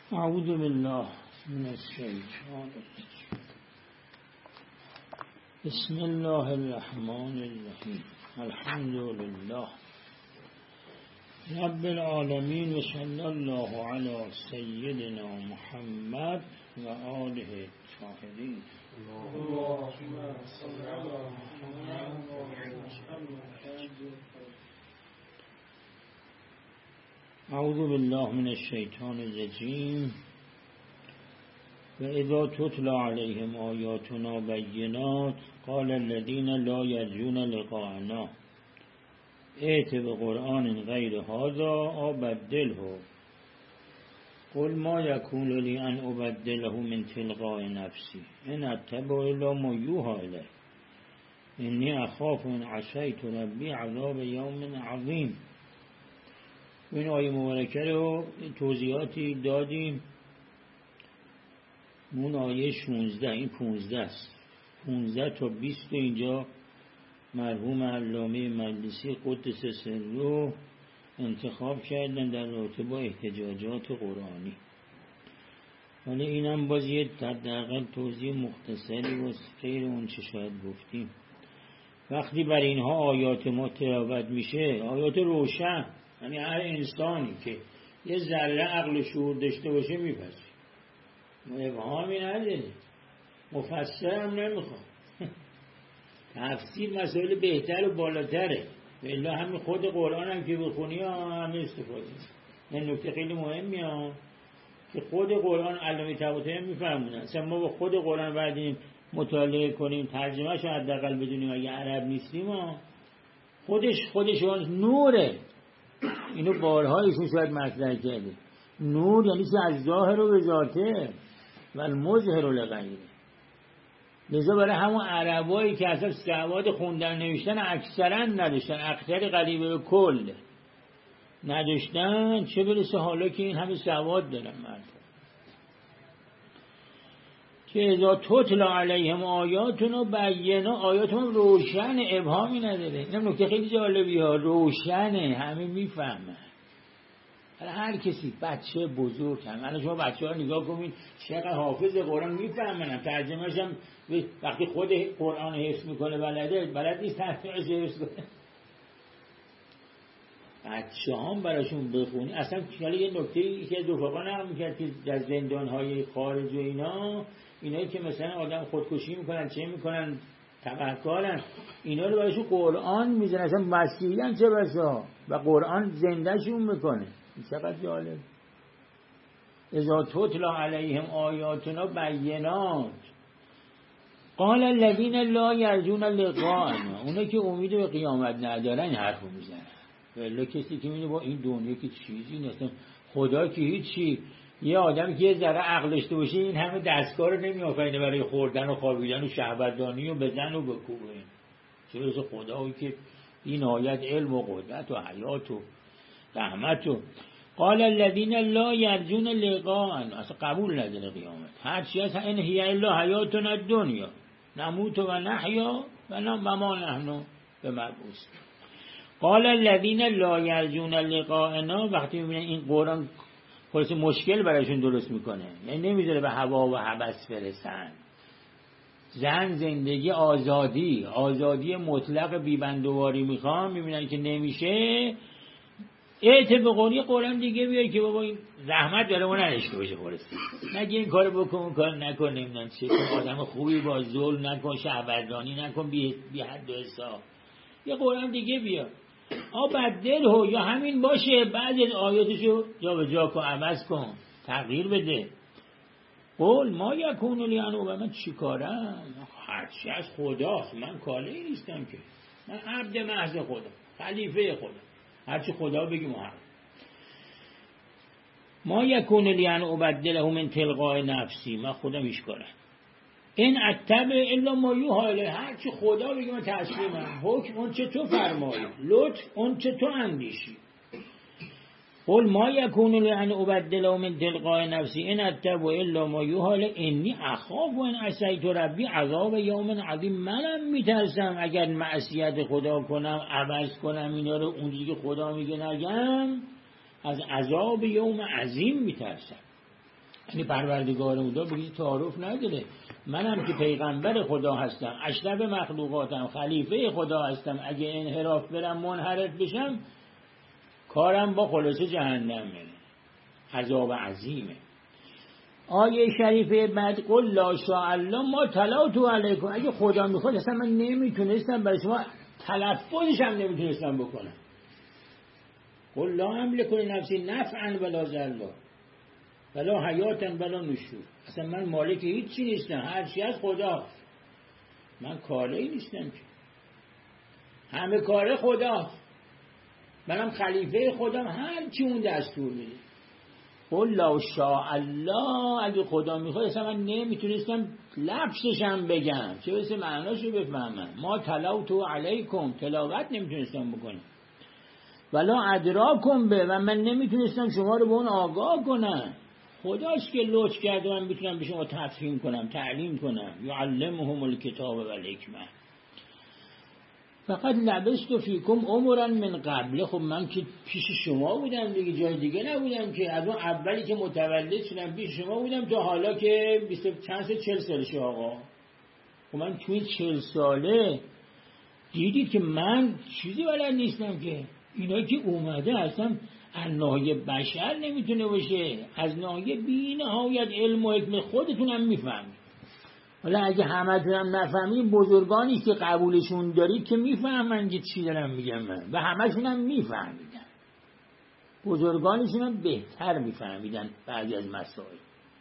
اعوذ بالله من الشیطان الرجیم. بسم الله الرحمن الرحیم. الحمد لله رب العالمین و صلی الله علی سیدنا محمد و آله الطاهرین. اللهم صل علی محمد و آله. اعوذ بالله من الشیطان الرجیم. و اذا تتلی علیهم آیاتنا بینات قال الذین لا یرجون لقاءنا ائت بقرآن غیر هذا او بدله قل ما یکون لی ان ابدله من تلقاء نفسی ان اتبع الا ما یوحی الی انی اخاف ان عصیت ربی عذاب یوم عظیم. این آیه مبارکه رو توضیحاتی دادیم. اون آیه 16 این 15 است. 15 تا 20 اینجا مرحوم علامه مجلسی قدس سره انتخاب کردن در رابطه با احتجاجات قرآنی. حالا اینم باز یه حداقل توضیح مختصری و غیر اون چه شاید گفتیم. وقتی بر اینها آیات ما تلاوت میشه، آیات روشن، یعنی هر انسانی که یه ذره عقل و شعور داشته باشه میپذیره. ابهامی نداره، مفسر هم نمیخواد. تفسیر مسائل بهتر و بالاتره. الا همین خود قرآن هم که بخونی همه استفاده. این نکته خیلی مهمی ها که خود قرآن علامه طباطبایی میفهمونن. اصلا ما با خود قرآن بعدیم مطالعه کنیم، ترجمهش رو حداقل بدونیم، اگه عرب نیستیم خودش نوره. اینو بارها ایشون شاید مطرح کرده. نور یعنی که از ظاهر و به ذاته و المظهر لغیره. لذا برای همون عربایی که اصلا سواد خوندن نوشتن اکثرا نداشتن، اکثر قریبه به کل نداشتن، چه برسه حالا که این همه سواد دارن مردم. که اذا تتلی علیهم آیاتنا بینات، آیات ما روشن، ابهامی نداره. اینم نکته خیلی جالبی ها، روشنه، همه میفهمن. هر کسی، بچه بزرگ هم، الان شما بچه ها نگاه کنید چقدر حافظ قرآن میفهمن. ترجمهش هم وقتی خود قرآن حفظ میکنه بلد نیست ترجمهش حفظ کنه. بچه هم براشون بخونی. اصلا یه نکته که رفقا نقل میکرد که در زندان های خارج و اینایی که مثلا آدم خودکشی میکنن، چه میکنن، تبهکارن، اینا رو براشون قرآن میزنن. اصلا مسیحی هم چه بسا و قرآن زنده شون میکنه. چقدر جالب. اذا تتلی علیهم آیاتنا بینات قال الذین لا یرجون لقاءنا، اونا که امید به قیامت ندارن این حرفو میزنن. ولی کسی که میگه با این دنیا که چیزی نیست، خدا که هیچی، یه آدم که یه ذره عقل داشته باشه این همه دستگاه رو نمیآفرینه برای خوردن و خوابیدن و شهوت‌دانی و بزن و بکوبه. چه برسه خدایی که این آیت علم و قدرت و حیات و رحمت و قال الذین لا یرجون لقاءنا، اصلا قبول نداره قیامت. هر چی هست این هی الا حیاتنا الدنیا نموت و نحیا و ما نحن بمبعوث. قال الذین لا یرجون لقاءنا، وقتی میبینن این قرآن خلاص مشکل برایشون درست میکنه، یعنی نمیذاره به هوا و هوس برسن. زن، زندگی، آزادی مطلق بیبندواری میخوام، میبینن که نمیشه، ائت بقرآن قرآن دیگه بیار که بابا این زحمت داره ما نداشته باشه. خلاص نگه این کارو بکن، اون کار نکن، نمیدونم چه کن، آدم خوبی با ظلم نکن، شهوت‌رانی نکن بی حد و حساب، یه قرآن دیگه بیار. بدله، یا همین باشه، بعضی از آیاتشو جا به جا کن، عوض کن، تغییر بده. قول ما یکون لی ان ابدله، من چی کارم؟ هرچی از خداست، من کاله‌ای نیستم که، من عبد محض خدا، خلیفه خدا، هرچی خدا بگی محمد. ما یکون لی ان ابدله من تلقاء نفسی، من خودم هیچ کارم. این اتبع الا ما یوحی الی، هرچی خدا بگی من تسلیمم. حکم اون چه تو فرمایی، لطف اون چه تو اندیشی. قل ما یکون لی ان ابدله من تلقاء نفسی این اتبع الا ما یوحی الی انی اخاف ان عصیت ربی عذاب یوم عظیم. منم میترسم اگر معصیت خدا کنم، عوض کنم اینا رو اونجوری که خدا میگه نگم، از عذاب یوم عظیم میترسم. یعنی پروردگار خدا بگید تعارف نداره. منم که پیغمبر خدا هستم، اشرف مخلوقاتم، خلیفه خدا هستم، اگه انحراف برم منحرف بشم کارم با خلاص جهنمه، عذاب عظیمه. آیه شریفه بعد قل لا شاء الله ما تلوتو علیکم، اگه خدا میخواد اصلا من نمیتونستم برای شما تلفظش هم نمیتونستم بکنم. قل لا املک لنفسی نفعا ولا ضرا ولا حیاتا ولا نشور، اصلا من مالک هیچ چی نیستم، هر چی از خدا، من کاری نیستم که، همه کار خدا، منم خلیفه خودم، هر چی اون دستور میده. قل لا شاء الله، اگه خدا میخواد اصلا من نمیتونستم لفظش هم بگم، چه بسه معناشو بفهمم. ما تلوتو علیکم، تلاوت نمیتونستم بکنم. ولا ادراکم به، و من نمیتونستم شما رو به اون آگاه کنم. خداش که لطف کرده من میتونم به شما تفهیم کنم، تعلیم کنم. یعلمهم الکتاب و الحکمه. فقط لبست فیکم عمرا من قبل، خب من که پیش شما بودم دیگه، جای دیگه نبودم که، از اون اولی که متولد شدم پیش شما بودم تا حالا که 40 سالشه آقا. خب من تو این 40 ساله دیدید که من چیزی بلد نیستم که، اینا که اومده اصلا از ناحیه بشر نمیتونه باشه، از ناحیه بی نهایت علم و حکمت خودتونم میفهمید. حالا اگه همتونم نفهمید، بزرگانی که قبولشون دارید که میفهمن که چی دارم میگم من، و همشونم میفهمیدن، بزرگانشونم بهتر میفهمیدن بعضی از مسائل.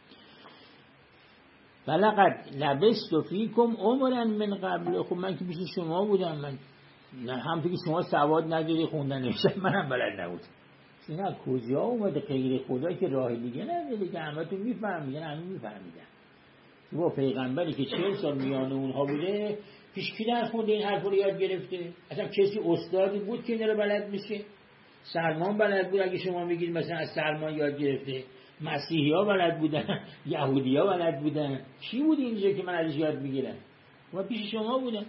ولقد لبست فیکم عمرا من قبل، خب من که پیش شما بودم، من هم که شما سواد نداری خوندن نوشتن، منم بلد نبودم. اینا کجا اومده غیر خدا که راه دیگه نداره که همتون میفهمیدن، همین میفهمیدن. با پیغمبری که 40 سال میان اونها بوده، پیش کی درس خونده این حرف رو یاد گرفته؟ اصلا کسی استادی بود که اینا رو بلد میشه؟ سلمان بلد بود، اگه شما میگید مثلا از سلمان یاد گرفته. مسیحی ها بلد بودن، یهودی ها بلد بودن، کی بود اینجا که من ازش یاد میگیرم؟ من پیش شما بودم،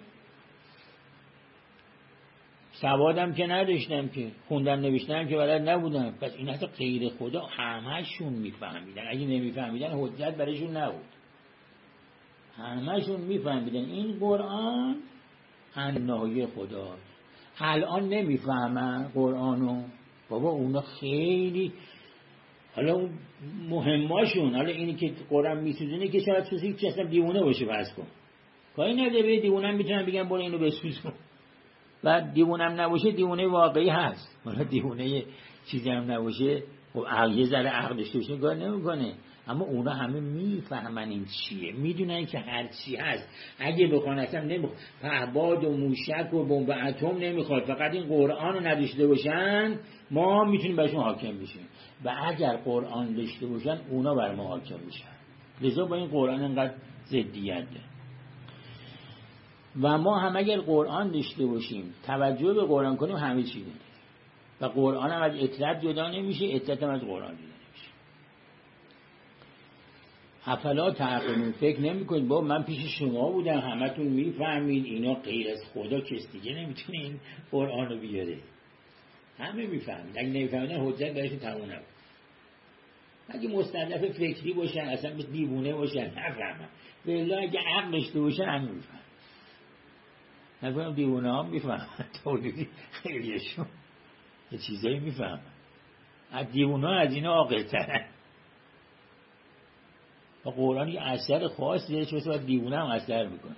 سوادم که نداشتم که، خوندن نوشتم که بلد نبودم. پس این اصلا غیر خدا همه‌شون میفهمیدن، اگه نمیفهمیدن حجت برایشون نبود، همه‌شون میفهمیدن این قرآن عنایه خدا. الان نمیفهمن قرآنو، بابا اونا خیلی حالا اون مهماشون، حالا اینی که قرآن میسوزونه که شاید سوزی که اصلا دیوونه باشه، بس کن کاری نداره، به دیوونم میتونن بگن برو اینو بسوزون، و دیوونم نباشه دیوونه واقعی هست. حالا دیوونه چیزی هم نباشه، خب یه ذره عقل داشته باشه کار نمیکنه. اما اونا همه میفهمن این چیه، میدونن که هر چی هست. اگه بخوان اصلا نمیخواد پهباد و موشک و بمب اتم نمیخواد، فقط این قرآن رو نداشته باشن ما میتونیم برشون حاکم بشیم، و اگر قرآن داشته باشن اونا بر ما حاکم میشن. لذا با این قرآن انقدر ضدیت داره. و ما هم اگر قرآن داشته باشیم، توجه به قرآن کنیم، همه چی داره. و قرآن هم از اطلاع جدا نمیشه، اطلاع هم از قرآن جدا نمیشه. افلا تعقلون، فکر نمیکنید بابا من پیش شما بودم همتون میفهمید اینا غیر از خدا کس دیگه نمیتونه این قرآن رو بیاره؟ همه میفهمید، اگه نمیفهمیدن حجت برایشون تموم نبود. اگه مستضعف فکری باشن اصلا دیوونه باشن نفهمن، والله اگه عقل داشته باشن همه میفهمن. نکنم دیوونه ها میفهمن، تولیدی خیلیشون یه چیزایی میفهمن، از دیوونه ها از اینا عاقل ترن. و قرآن یه اثر خاص دیده چه باید دیوونه هم اثر میکنه.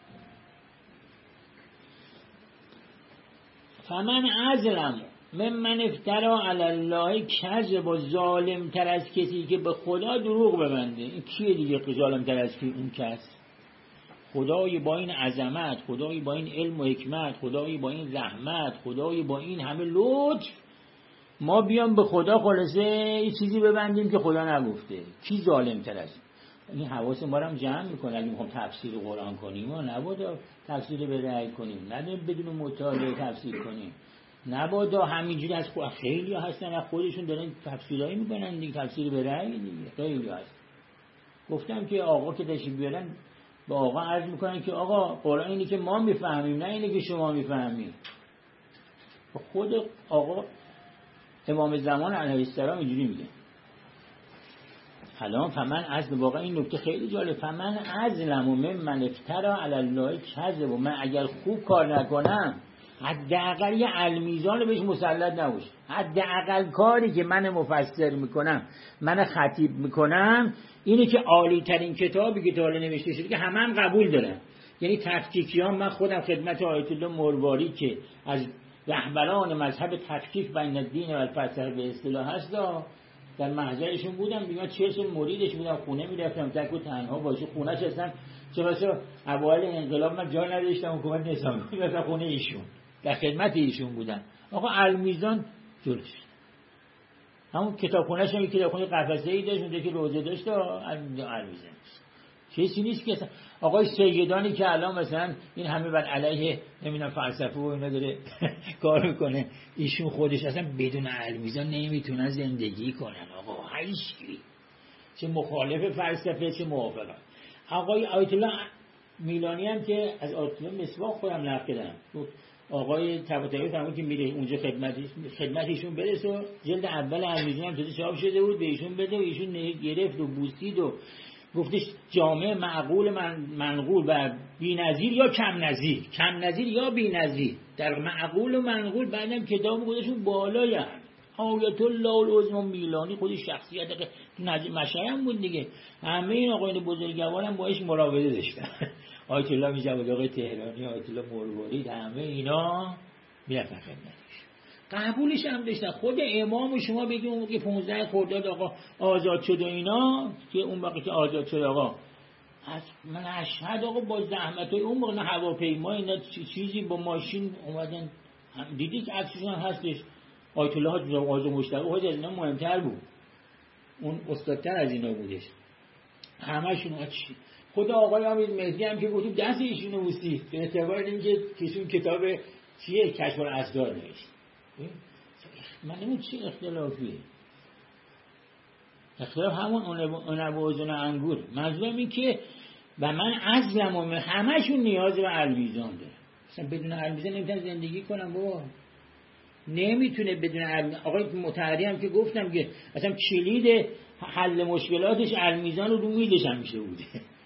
فمن ازلم ممن افترا علی الله کذب، و ظالم تر از کسی که به خدا دروغ ببنده. این کیه دیگه ظالم تر از کی؟ اون کس خدای با این عظمت، خدای با این علم و حکمت، خدای با این رحمت، خدای با این همه لطف، ما بیام به خدا خلاصه یه چیزی ببندیم که خدا نگفته. کی ظالم تر از این؟ حواس ما رو هم جمع میکنه. اگه میخوام تفسیر قرآن کنیم و نبادا تفسیر به رأی کنیم، نداریم بدون مطالعه تفسیر کنیم، نبادا همینجوری از خیلی هستن از خودشون دارن تفسیرایی میکنن دیگه، تفسیر به رأی دیگه خیلی هست. گفتم که آقا که تشریف بیارن به آقا عرض میکنن که آقا قرآن اینی که ما میفهمیم، نه اینی که شما میفهمید. خود آقا امام زمان علیه السلام اینجوری میگه، الان فمن از واقعا این نکته خیلی جالب، فمن ازلم ممن افترا علی الله کذب، و من اگر خوب کار نکنم حداقل یه المیزان بهش مسلط نباشه، حداقل کاری که من مفسر میکنم، من خطیب میکنم اینه که عالی ترین کتابی که تا حالا نوشته شده که همه هم قبول دارن. یعنی تفکیکیان، من خودم خدمت آیت الله مرواری که از رهبران مذهب تفکیک بین الدین و الفلسفه به اصطلاح هست در محضرشون بودم، دیگه 40 سال مریدش بودم، خونه میرفتم تک و تنها باشه، خونه‌اش هستم چه واسه اوایل انقلاب من جا نداشتم حکومت نظامی رفتم خونه ایشون، در خدمت ایشون بودم. آقا المیزان جلوش همون کتابخونه‌اش هم کتابخونه قفسه‌ای داشت، اونجا که روزه داشت المیزان چیزی نیست که آقای سیدانی که الان مثلا این همه بر علیه نمیدونم فلسفه و اینا داره کار میکنه، ایشون خودش اصلا بدون المیزان نمیتونن زندگی کنن. آقا هیچکی چه مخالف فلسفه چه موافقه. آقای آیت الله میلانی هم که از آیت الله مسواک خودم نقل کردم، آقای طباطبایی فرمود که میره اونجا خدمتشون برسه، جلد اول المیزان هم تازه چاپ شده بود، به ایشون بده و ایشون گرفت و بوسید و گفتش جامع معقول منقول و بی‌نظیر یا کم نظیر یا بی‌نظیر، در معقول و منقول. بعدم کتاب خودشون بالای آیت الله العظمی میلانی خودش شخصیت مشهرم بود دیگه، همه این آقایان بزرگوار هم باهاش مراوده داشتن. آیت الله میجواد، آقای تهرانی، آیت الله مرواری، همه اینا میرفتن خدمتش، قبولش هم داشتن. خود امام و شما بگیم اون که 15 خرداد آقا آزاد شد و اینا، که اون وقتی که آزاد شد آقا از من اشهد آقا با زحمتای اون موقع هواپیما اینا چیزی با ماشین اومدن، دیدی که عکسشون هستش. آیت الله آزاد مشتاق از اینا مهمتر بود، اون استادتر از اینا بودش همشون. خود آقای امید مهدی هم که گفتم دست ایشون نوشتی به اعتبار اینکه کشون کتاب چیه کشف الاسرار نوشت. من نمید چی اختلافیه؟ اختلاف همون اون و اوزن انگور. منظورم این که و من ازلم و همشون نیاز به المیزان داره، مثلا بدون المیزان نمیتونه زندگی کنم بابا، نمیتونه بدون المیزان. آقای مطهری هم که گفتم که اصلا کلید حل مشکلاتش المیزان رو میدش همیشه بوده.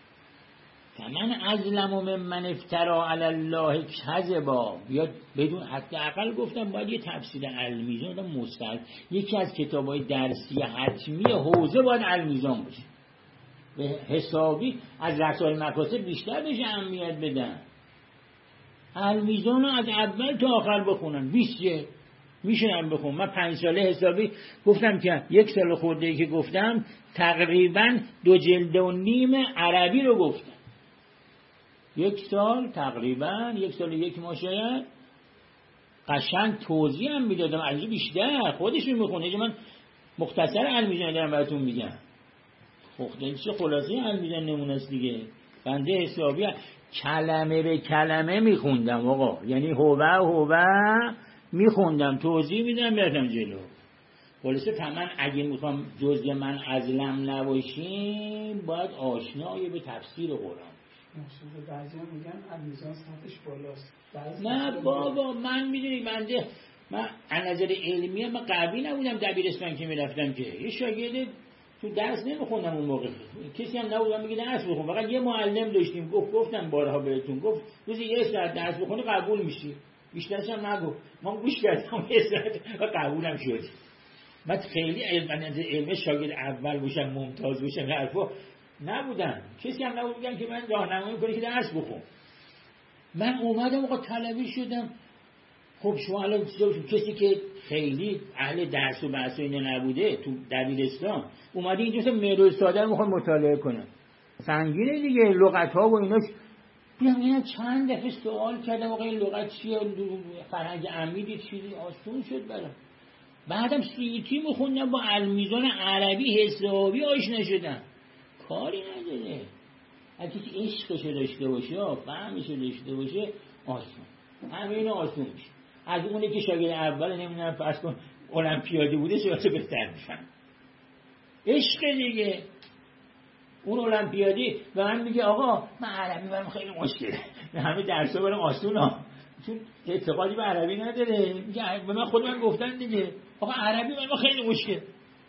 فمن ازلم ممن افترا علی الله کذبا، یا بدون حداقل گفتم باید یه تفسیر المیزان مستقل، یکی از کتابای درسی حتمی حوزه باید المیزان باشه، به حسابی از رسائل مکاسب بیشتر بهش اهمیت بدن. المیزان رو از اول تا آخر بخونن، 20 میشنم بخون. من 5 ساله حسابی گفتم که 1 سال خورده‌ای که گفتم تقریبا 2 جلد و نیم عربی رو گفتم، 1 سال تقریبا 1 سال و 1 ماه شاید، قشنگ توضیح هم میدادم از بیشتر خودشون میخونه. من مختصر المیزان دارم براتون میگم، چه خلاصه المیزان نمونه است دیگه. بنده حسابی کلمه به کلمه میخوندم آقا، یعنی هوه میخوندم، توضیح میدم براتون جلو. خلاصه فمن اگه میخوام جزء من ازلم نباشیم باید آشنایی به تفسیر قرآن. بعضی هم میگن المیزان سطحش بالاست. نه بابا، من میدونی بنده من از نظر علمی من قوی نبودم دبیرستان که میرفتم که یه شاگرد تو درس نمیخوندم اون موقع، کسی هم نبودم میگه درس بخون، فقط یه معلم داشتیم گفتم بارها بهتون، گفت روزی 1 ساعت درس بخونی قبول میشی، بیشترش هم نگو. ما گوش کردم 1 ساعت و قبولم شد. من خیلی علم شاگرد اول باشم ممتاز باشم حرفا نبودم، کسی هم نبود میگن که من راهنمایی کنی که درس بخون. من اومدم آقا طلبی شدم. خب شما الان کسی که خیلی اهل درس و بحث و اینا نبوده تو دبیرستان اومده اینجا مثلا مهر ساده رو میخوام مطالعه کنم، سنگینه دیگه، لغت ها و ایناش. بیام اینا چند دفعه سوال کردم آقا این لغت چیه، فرهنگ عمیدی چیزی، آسون شد برام. بعدم سیوطی میخوندم با المیزان عربی حسابی آشنا شدم. کاری نداره، اگه عشقشو داشته باشه فهمشو داشته باشه آسون، همه اینا آسون میشه. از اونه که شاگرد اول نمیدونم فرض کن المپیادی بوده سوالشو بهتر میفهم. عشق دیگه. اون المپیادی و من میگه آقا من عربی برام خیلی مشکله، همه درسا برام آسونه، چون اعتقادی به عربی نداره. میگه به من خود من گفتن دیگه آقا عربی برام خیلی مشکل.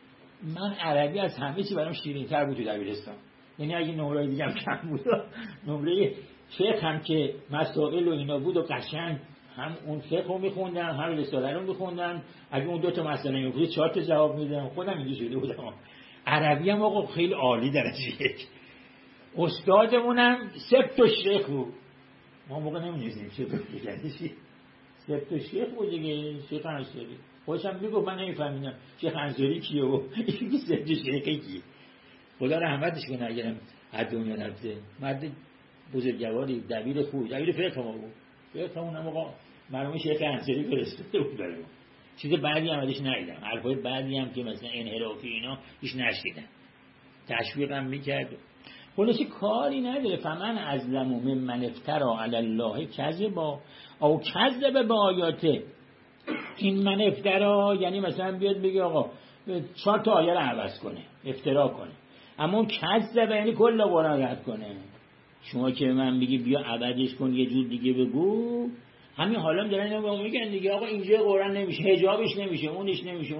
من عربی از همه چی برام شیرین‌تر بود تو دبیرستان. یعنی اگه نمره دیگه کم بود، نمره فقه هم که مسائل و اینا بود و قشنگ هم اون فقه رو میخوندم هم رساله رو میخوندم، اگه اون 2 تا مسئله میگفت 4 تا جواب میدادم، خودم اینجوری شده بودم. عربی هم آقا خیلی عالی درجه 1. استادمونم 3 تا شیخ بود. ما موقع نمی‌دونستیم چه بگیم. 3 تا شیخ بود دیگه، شیخ انصاری. خودم میگم من نمیفهمیدم شیخ انصاری کیه و این 3 تا شیخ کیه. خدا رحمتش کنه اگرم از دنیا رفته. مرد بزرگواری، دبیر خوب، دبیر فقه ما بود. فقه اونم آقا مرحوم شیخ انصاری فرستاده بود برام. چیز بعدی هم ازش ندیدم. حرفای بعدی هم که مثلا انحرافی اینا هیچ نشیدم. تشویقم میکرد. خلاصی کاری نداره. فمن ازلم ممن افترا علی الله کذبا او کذب بآیاته. این من افترا یعنی مثلا بیاد بگه آقا 4 تا آیه رو عوض کنه، افترا کنه. اما اون کذب یعنی کل قرآن رد کنه. شما که من بگی بیا عوضش کن یه جور دیگه بگو، همین حالا دارن اینو میگن دیگه آقا اینجا قرآن نمیشه، حجابش نمیشه، اونش نمیشه.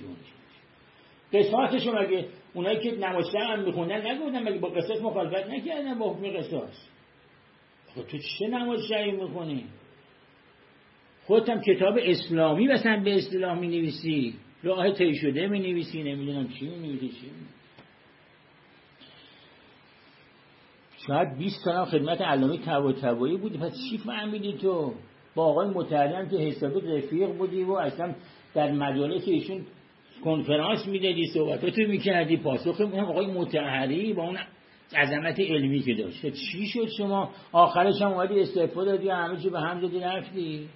قصاصش مگه اونایی که نمازشب هم میخوندن نگفتن مگه با قصاص مخالفت نکردن با حکم قصاص؟ خب تو چه نمازشبی میخونی؟ خودت هم کتاب اسلامی مثلا به اصطلاح مینویسی، راه طی شده مینویسی، نمیدونم چی مینویسی. شاید 20 سال خدمت علامه طباطبایی بودی، پس چی فهمیدی تو؟ با آقای متعلم که حسابی رفیق بودی و اصلا در مجالس ایشون کنفرانس میدادی، صحبتاتو میکردی، پاسخ اون آقای متحری با اون عظمت علمی که داشت. چی شد شما آخرش هم اومدی استعفا دادی و همه چی به هم زدی رفتی؟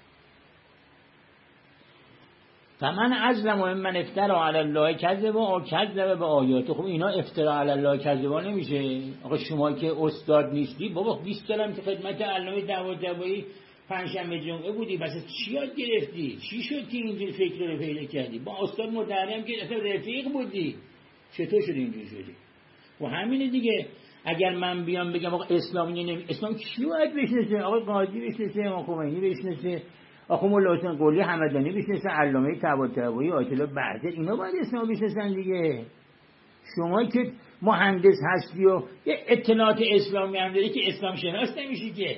فمن ازلم ممن افترا علی الله کذبا او کذب بآیاته. خب اینا افترا علی الله کذبا نمیشه. آقا شما که استاد نیستی، بابا 20 سالم که خدمت علامه طباطبایی پنجشنبه جمعه بودی، بس چی یاد گرفتی؟ چی شد که اینجوری فکر رو پیدا کردی؟ با استاد متعلم که اصلا رفیق بودی، چطور شد اینجوری شدی؟ و همینه دیگه. اگر من بیام بگم آقا اسلامی اسلام کی باید بشناسه؟ آقا قاضی بشناسه، امام خمینی بشناسه، آقا مولا حسین قلی همدانی بشناسه، علامه طباطبایی، آیت الله بهزاد، اینا باید اسلام بشناسن دیگه. شما که مهندس هستی و یه اطلاعات اسلامی هم داری که اسلام شناس نمیشی که.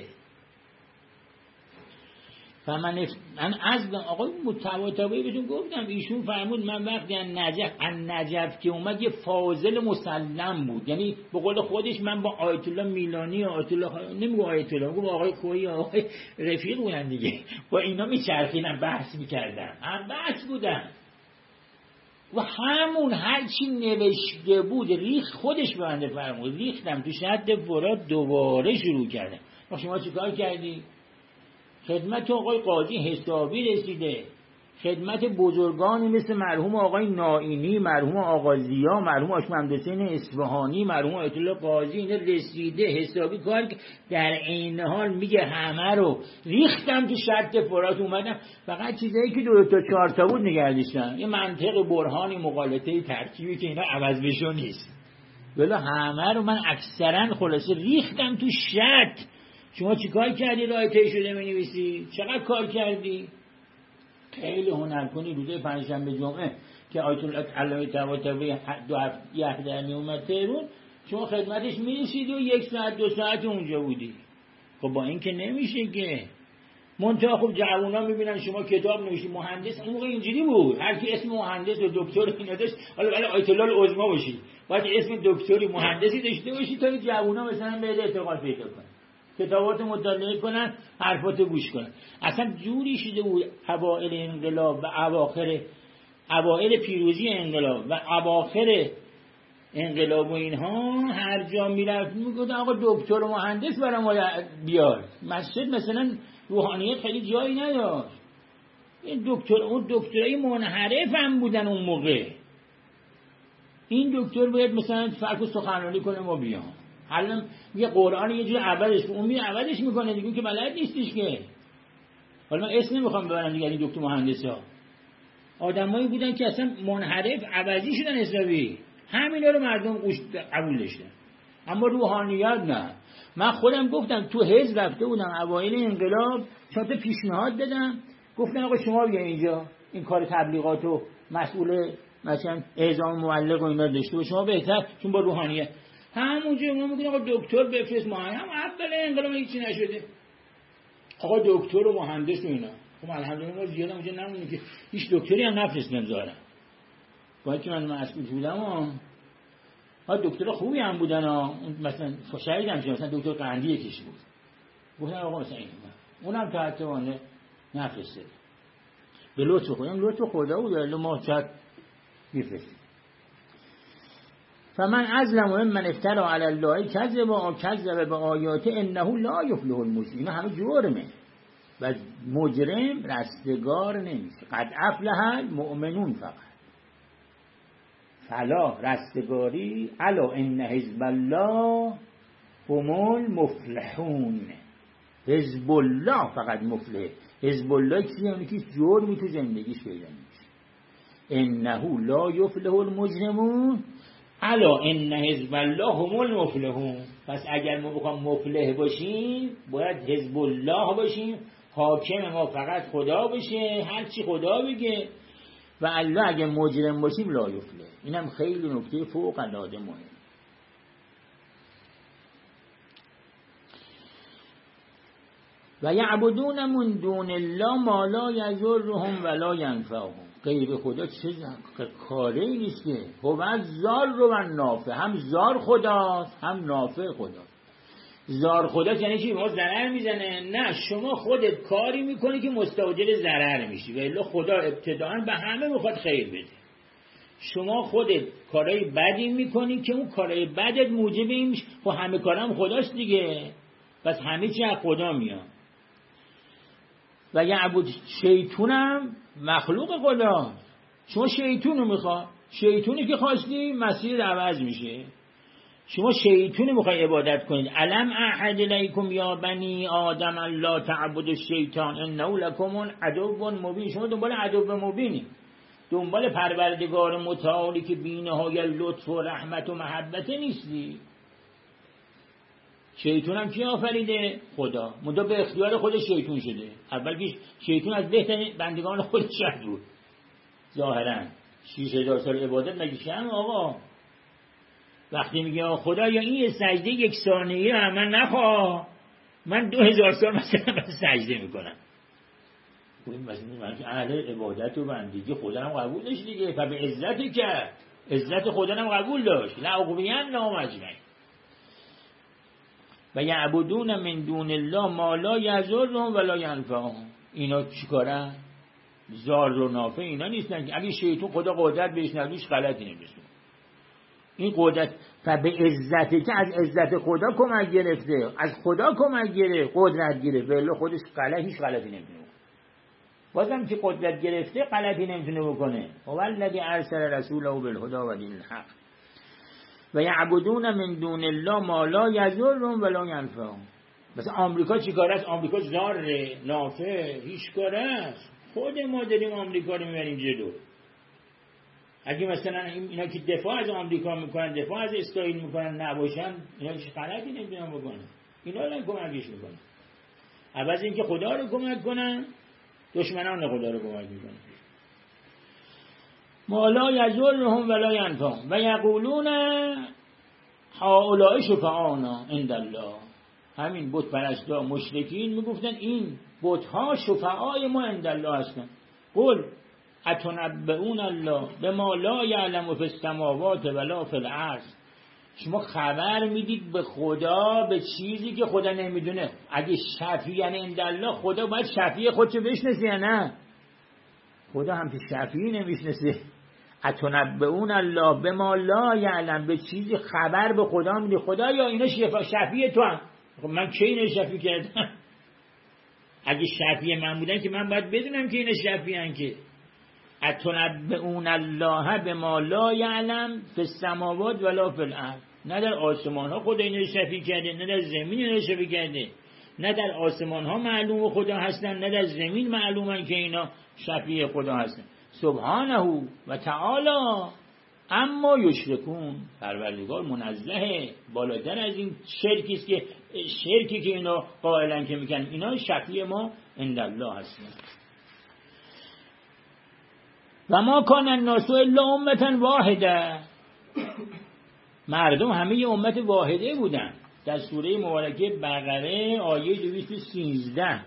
من از آقای طباطبایی بهتون گفتم، ایشون فرمود من وقتی نجف که اومد یه فاضل مسلم بود، یعنی به قول خودش من با آیت الله میلانی و آیت الله نمیگم آیت الله، میگم آقای کوهی، آقای رفیق بودن دیگه، با اینا میچرخیدن بحث میکردن، هم بحث بودن و همون هرچی نوشته بود ریخت. خودش به بنده فرمود ریختم تو شد فرات، دوباره شروع کردم. شما چیکار کردی؟ خدمت آقای قاضی حسابی رسیده، خدمت بزرگانی مثل مرحوم آقای نائینی، مرحوم آقا زیا، مرحوم آشمهمد حسین اصفهانی، مرحوم آیت الله قاضی، اینا رسیده حسابی کار. در عین حال میگه همه رو ریختم تو شط فرات، اومدم فقط چیزایی که 2 تا 4 تا بود نگردیدم، یه منطق برهانی مقالطه ترکیبی که اینا عوض بشو نیست، ولی همه رو من اکثرا خلاصه ریختم تو شط. شما چی کار کردی راه طی شده می نویسی؟ چقدر کار کردی؟ خیلی هنر کنی. روزه پنجشنبه جمعه که آیت الله علامه طباطبایی 2 هفته در می اومد تهران، شما خدمتش می رسیدی و 1 ساعت 2 ساعت اونجا بودی. خب با این که نمیشه که. منتها خب جوونا میبینن شما کتاب نوشتی، مهندس. اون موقع اینجوری بود هر کی اسم مهندس و دکتر اینا داشت، حالا ولی آیت الله العظما باشی، باید اسم دکتری مهندسی داشته باشی تا جوونا مثلا به اعتقاد پیدا کنن، کتابات مطالعه کنن، حرفات گوش کنن. اصلا جوری شده بود اوائل انقلاب و اوائل پیروزی انقلاب و اواخر انقلاب و اینها، هر جا میرفت میگفت آقا دکتر و مهندس برام بیار. مسجد مثلا روحانیت خیلی جایی نداشت، این اون دکترای منحرف هم بودن اون موقع. این دکتر باید مثلا فرق سخنرانی کنه ما بیام، حالا میگه قرآن یه جور عوضش، اون میگه عوضش میکنه دیگه که بلد نیستش که. حالا من اسم نمیخوام ببرم دیگه، این دکتر مهندسا آدمایی بودن که اصلا منحرف عوضی شدن حسابی، همینا رو مردم قبول داشتن، اما روحانیت نه. من خودم گفتم تو حزب رفته بودم اوایل انقلاب، چند پیشنهاد دادم، گفتن آقا شما بیا اینجا این کار تبلیغاتو مسئول مثلا اعزام معلق و اینا داشته باشه شما بهتر، چون با روحانیت همونجا ما میگیم آقا دکتر بفرست، ما هم اول انقلاب هیچی نشده، آقا دکتر و مهندس و اینا. خب الحمدلله ما زیاد اونجا نمونیم که هیچ دکتری هم نفرستن ظاهرا، با اینکه من مسئول بودم ها دکتر خوبی هم بودن ها، مثلا شهید هم شد، مثلا دکتر قندی یکیش بود، گفتن آقا مثلا این اونم تحت وانه نفرسته به لطف خودم، لطف خدا بود ولی ما چقدر میفرستیم. فمن ازلم ممن افترى علی الله کذب بآیاته انه لا یفلح المجرمون. اینا همه جرمه و مجرم رستگار نمیشه. قد افلح المؤمنون فقط فلاح رستگاری الا ان حزب الله هم المفلحون. حزب الله فقط مفلح. حزب الله کیه؟ اونی که جرمی تو زندگیش پیدا نمیشه. انه لا یفلح المجرمون الا ان حزب الله هم المفلحون. پس اگر ما بخوام مفلح باشیم باید حزب الله باشیم، حاکم ما فقط خدا بشه، هر چی خدا بگه، و الله اگه مجرم باشیم لا یفلح. اینم خیلی نکته فوق العاده مهمه. و یعبدون من دون الله ما لا یضرهم ولا ینفعهم. غیر خدا چه کاری نیست که هو زار و نافع. هم زار خداست هم نافع خداست. زار خداست یعنی چی؟ ما ضرر میزنه؟ نه، شما خودت کاری میکنی که مستوجب ضرر میشی، ولی خدا ابتداءً به همه میخواد خیر بده. شما خودت کارهای بدی میکنی که اون کارهای بدت موجب این میشه. خب همه کارام خداست دیگه، پس همه چی از خدا میاد. و یعبد شیطونم مخلوق خداست. شما شیطونو میخواد، شیطونی که خواستی مسیر عوض میشه. شما شیطونی میخوای عبادت کنید. الم اعهد الیکم یا بنی آدم لا تعبدوا الشیطان انه لکم عدو مبین. شما دنبال عدو مبینی، دنبال پروردگار متعالی که بی‌نهایت لطف و رحمت و محبت نیستی. شیطان هم کی آفریده؟ خدا. مدا به اختیار خود شیطان شده. اول که شیطان از بهترین بندگان خودش بود ظاهرا. 6000 سال عبادت مگه شرم آقا؟ وقتی میگه خدا یا این سجده 1 ثانیه من نخواه، من 2000 سال مثلا سجده میکنم. من که اهل عبادت و بندگی خدا هم قبول داشت دیگه، و به عزتی کرد، عزت خدا هم قبول داشت. لعقوین نامجمعی. و یعبدون من دون الله ما لا یضرهم ولا ینفعهم. اینا چیکارن؟ زار و نافع اینا نیستن که اگه شیطان خدا قدرت بهش ندوش غلطی نمیشه. این قدرت به عزتی که از عزت خدا کمک گرفته، از خدا کمک گرفته، قدرت گرفته، ولی خودش هیچ غلطی نمیتونه. بازم که قدرت گرفته غلطی نمیتونه بکنه. والذی ارسل رسوله بالهدی و دین الحق و یعبدون من دون الله ما لا یضرهم ولا ینفعهم. مثلا آمریکا چیکار است؟ آمریکا ضار نافع هیچ کار است. خود ما داریم آمریکا رو میبریم جلو. اگه مثلا اینا که دفاع از آمریکا میکنن، دفاع از اسرائیل میکنن نباشن، اینا هیچ غلطی نمیتونن بکنن. اینا رو کمکش میکنن. عوض اینکه خدا رو کمک کنن، دشمنان خدا رو کمک میکنن. ما لا یضرهم ولا ینفعهم و یقولون هؤلاء شفعاؤنا عند الله. همین بت پرستا مشرکین میگفتن این بت ها شفعای ما عند الله هستن. قل اتنبئون الله بما لا یعلم فی السماوات ولا فی الارض. شما خبر میدید به خدا به چیزی که خدا نمیدونه. اگه شفیع عند الله، خدا باید شفیع خودشو بشناسه یا نه؟ خدا هم که شفیع نمیشناسه. اتنبئون الله بما لا یعلم، به چیزی خبر به خدا میدی. خدا یا اینا شفیع تو هم. خب من کی اینا شفیع کردم؟ اگه شفیع من بودن که من باید بدونم که اینا شفیعن. که اتنبئون الله بما لا یعلم فی السماوات ولا فی الارض. نه در آسمان ها خدا اینا شفیع کرده، نه در زمین اینا شفیع کرده. نه در آسمان ها معلوم خدا هستن، نه در زمین معلومن که اینا شفیع خدا هستن. سبحانه و تعالی اما یشرکون. پروردگار منزهه، بالاتر از این شرکی است که شرکی که اینا قائلن که میگن. اینا شفیع ما عند الله هستن. و ما کان الناس الا امة واحده، مردم همه یه امت واحده بودن. در سوره مبارکه بقره آیه 213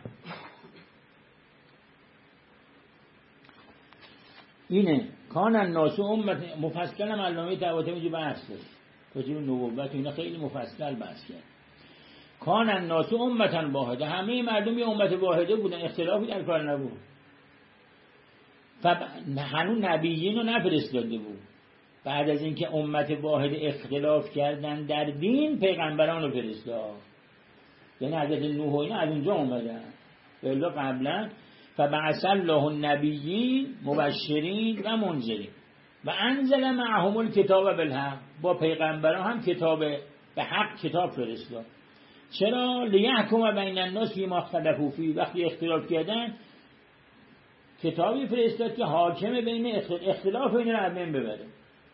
اینه کان الناس امت. مفصل هم علامه طباطبایی بحث داشت راجع به نبوت اینا، خیلی مفصل بحث کرد. کان الناس امة واحده، همه مردم یه امت واحده بودن، اختلافی در کار نبود. هنوز نبیین رو نفرستاده بود. بعد از اینکه امت واحد اختلاف کردن در دین، پیغمبران رو فرستاد. یعنی حضرت نوح و اینا از اونجا اومدن. الا قبلا فبعث الله النبیین مبشرین و منذرین و انزل معهم الکتاب بالحق، با پیغمبران هم کتاب به حق کتاب فرستاد. چرا؟ لیحکم بین الناس فیما اختلفوا فیه، وقتی اختلاف کردن کتابی فرستاد که حاکم بین اختلاف اینا رو از بین ببره.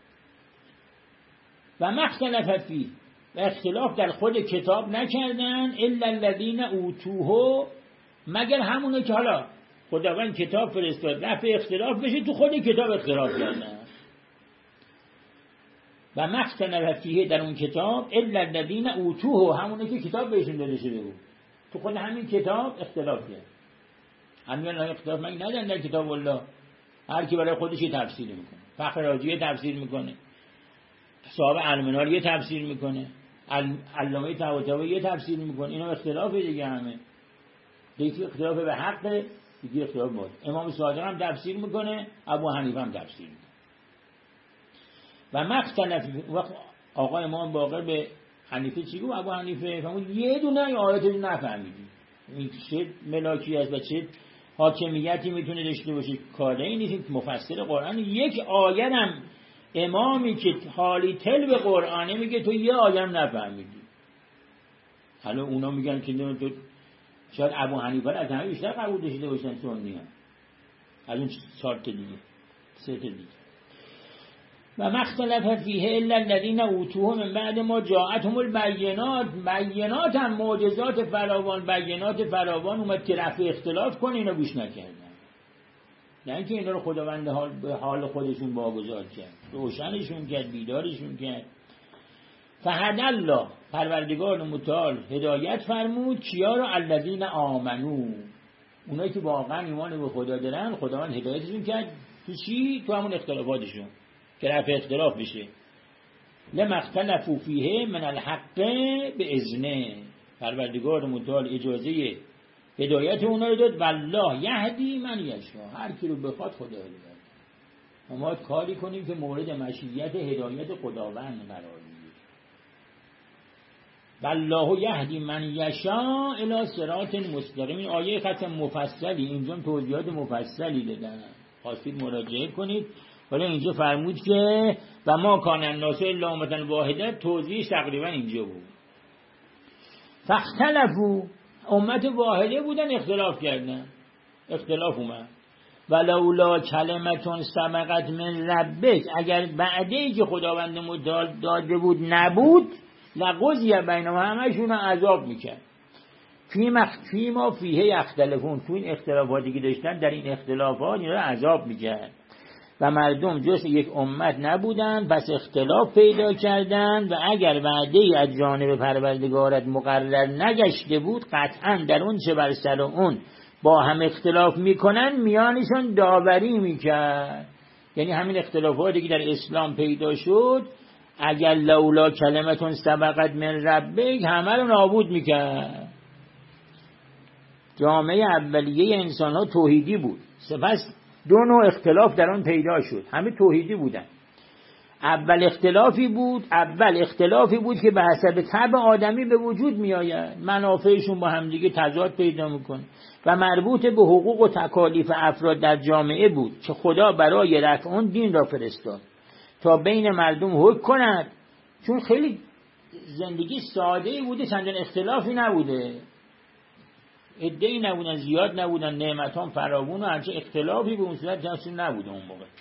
و مختلف فیه، و اختلاف در خود کتاب نکردن الا الذین اوتوه، مگر همونه که حالا خداوند کتاب فرستاد رفع اختلاف بشه، تو خود کتاب اختلاف کردن. و مختلف فیه، در اون کتاب الا الذین اوتوه، همونه که کتاب بهشون داده شده بود، تو خود همین کتاب اختلاف کرد. همین اختلاف مگه ندارن در کتاب الله؟ هر کی برای خودش یه تفسیر میکنه. فخر رازی تفسیر میکنه، صاحب المنار یه تفسیر میکنه، علامه طباطبایی یه تفسیر میکنه. اینا اختلاف دیگه، همه یکی اختلاف به حق، یکی اختلاف باطل. امام صادق هم تفسیر میکنه، ابو حنیفه هم تفسیر میکنه. و مختلف وقت آقا امام باقر به حنیفه چی گفت؟ ابو حنیفه فرمود یه دونه آیات رو نفهمیدی، این چه ملاکی است و چه حاکمیتی میتونه داشته باشه. کاری این نیست که مفسر قرآن یک آیه هم امامی که حالی تل به قرآنه میگه تو یه آیه هم نفهمیدی. حالا اونا میگن که تو شاید ابو حنیفه از همه بیشتر قبول داشته باشن سنی ها، از اون 4 تا دیگه 3 تا دیگه. و مختلف فیه الا الذین اوتوه من بعد ما جاءتهم البینات، بینات هم معجزات فراوان، بینات فراوان اومد که رفع اختلاف کنه، اینا گوش نکردن. نه اینکه اینا رو خداوند به حال خودشون واگذار کرد، روشنشون کرد، بیدارشون کرد. فهدی الله، پروردگار متعال هدایت فرمود کیا رو؟ الذین آمنو، اونایی که واقعا ایمان به خدا دارن، خداوند هدایتشون کرد. تو چی؟ تو همون اختلافاتشون که رفع اختلاف بشه. لما اختلفوا فیه من الحق باذنه، پروردگار متعال اجازه هدایت اونا رو داد. والله یهدی من یشاء، هر کی رو بخواد خدا هدایت. ما کاری کنیم که مورد مشیت هدایت خداوند قرار بگیره. والله یهدی من یشاء الی صراط مستقیم. این آیه ختم مفصلی، اینجا توضیحات مفصلی دادن، خواستید مراجعه کنید. حالا اینجا فرمود که و ما کان الناس الا امة واحده، توضیحش تقریبا اینجا بود. فاختلفوا، امت واحده بودن اختلاف کردن، اختلاف اومد. ولولا کلمتون سبقت من ربک، اگر بعدی که خداوند متعال داده بود نبود، لقضی بینهم، همشون عذاب میکرد. فیما فیه یختلفون، تو این اختلافاتی که داشتن در این اختلافات اینا عذاب میکرد. و مردم جز یک امت نبودن، پس اختلاف پیدا کردند. و اگر وعده از جانب پروردگارت مقرر نگشته بود، قطعا در اون چه بر سر اون با هم اختلاف میکنن میانشون داوری میکرد. یعنی همین اختلافاتی که در اسلام پیدا شد، اگر لولا کلمتون سبقت من ربک، همه رو نابود میکرد. جامعه اولیه انسان ها توحیدی بود، سپس 2 نوع اختلاف در آن پیدا شد، همه توحیدی بودن. اول اختلافی بود که به حسب طبع آدمی به وجود می آید، منافعشون با همدیگه تضاد پیدا میکنه و مربوط به حقوق و تکالیف افراد در جامعه بود که خدا برای رفع اون دین را فرستاد تا بین مردم حکم کند. چون خیلی زندگی ساده بوده، چندان اختلافی نبوده، عده‌ای نبودن، زیاد نبودن، نعمتان فراوون و هرچه اختلافی به اون صورت جنسی نبوده اون موقع.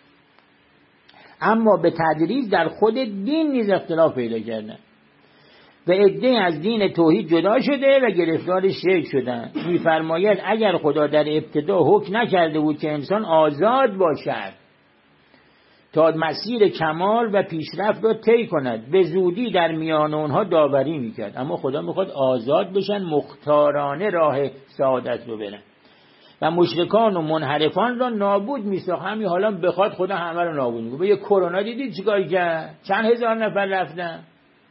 اما به تدریج در خود دین نیز اختلاف پیدا کردن. و عده‌ای از دین توحید جدا شده و گرفتار شرک شدن. می‌فرماید اگر خدا در ابتدا حکم نکرده بود که انسان آزاد باشد تا مسیر کمال و پیشرفت را طی کند، به زودی در میان اونها داوری میکرد. اما خدا میخواد آزاد بشن، مختارانه راه سعادت رو برن و مشرکان و منحرفان را نابود میساخت. همین حالا بخواد خدا همه رو نابود میکنه. یه کرونا دیدید چیکار کرد؟ چند هزار نفر رفتن.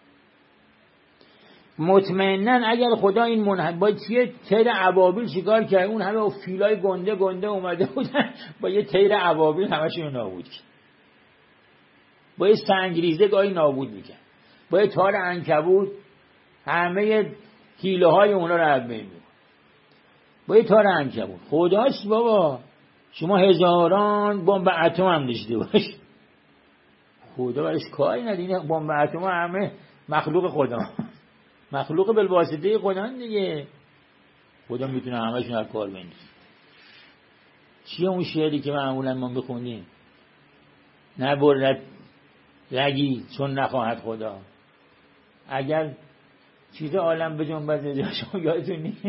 مطمئنن اگر خدا این با یه تیر ابابیل چیکار کرد؟ اون همه فیلای گنده اومده بودن با یه تیر ابابیل همشون نابود کرد. با یه سنگریزه گاهی نابود میکرد، با یه تار عنکبوت همه حیله های اونا رو از بین میبرد. با یه تار عنکبوت. خداست بابا، شما هزاران بمب اتم هم داشته باش، خدا برش کاری نداره. بمب اتم همه مخلوق خدا، مخلوق بالواسطه خدا دیگه. خدا میتونه همه‌شون از کار بندازه. چیه اون شعری که معمولا ما بخونیم؟ نبرد رگی چون نخواهد خدا. اگر چیز عالم به جنبت ز جای، شما یادتون نیست؟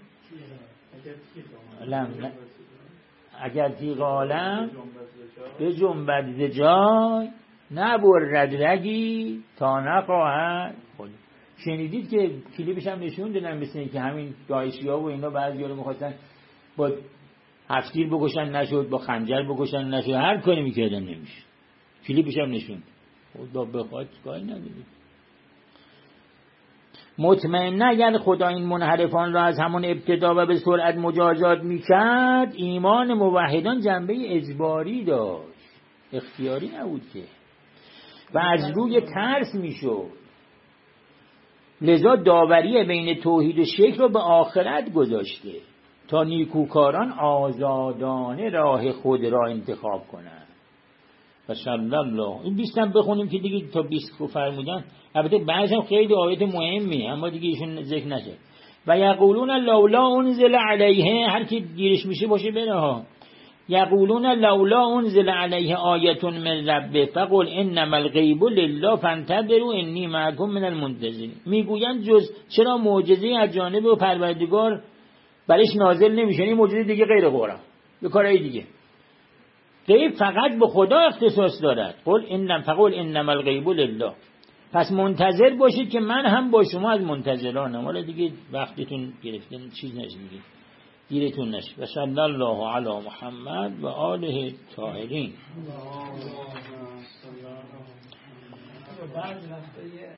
اگر تیغ عالم به جنبت ز جای، نبرد رگی تا نخواهد خدا. شنیدید که کلیپش هم نشون دادن، مثل این که همین داعشی‌ها و اینا بعضی‌ها رو می‌خواستن با هفتیر بکشن نشد، با خنجر بکشن نشد، هر کاری می‌کردن نمیشه. کلیپش هم نشون خدا بخواد کاری نداره. مطمئن اگر خدا این منحرفان را از همون ابتدا و به سرعت مجازات میکرد، ایمان موحدان جنبه اجباری داشت، اختیاری نبود که، و از روی ترس میشد. لذا داوری بین توحید و شرک را به آخرت گذاشته تا نیکوکاران آزادانه راه خود را انتخاب کنند. و صلی الله. این 20 هم بخونیم که دیگه تا 20 رو فرمودن. البته بعضی هم خیلی آیات مهمی، اما دیگه ایشون ذکر نشه. و یقولون لولا انزل علیه، هر کی گیرش میشه باشه بره ها. یقولون لولا انزل علیه آیه من ربه فقل انما الغیب لله فانتظروا انی معکم من المنتظرین. میگویند جز چرا معجزه از جانب پروردگار برش نازل نمیشه؟ این معجزه دیگه غیر قرآن، یه کارای دیگه. غیب فقط به خدا اختصاص دارد. فقل انما الغیب لله. پس منتظر باشید که من هم با شما از منتظرانم. حالا دیگه وقتتون گرفتن چیز نشه دیگه، گیرتون نشه. و صلی الله علی محمد و آله طاهرین.